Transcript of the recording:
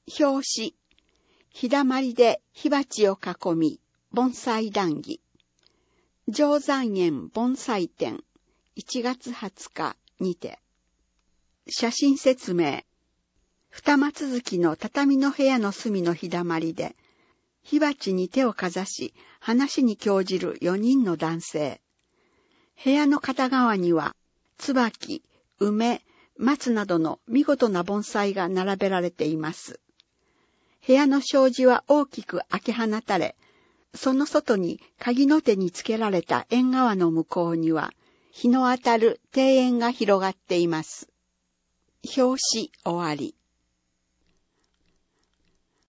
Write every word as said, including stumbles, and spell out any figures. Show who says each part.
Speaker 1: 表紙、日だまりで火鉢を囲み、盆栽談義。定山園盆栽展、いちがつはつかにて。写真説明。二間続きの畳の部屋の隅の日だまりで、火鉢に手をかざし、話に興じる四人の男性。部屋の片側には、椿、梅、松などの見事な盆栽が並べられています。部屋の障子は大きく開け放たれ、その外に鍵の手につけられた縁側の向こうには、日の当たる庭園が広がっています。表紙終わり。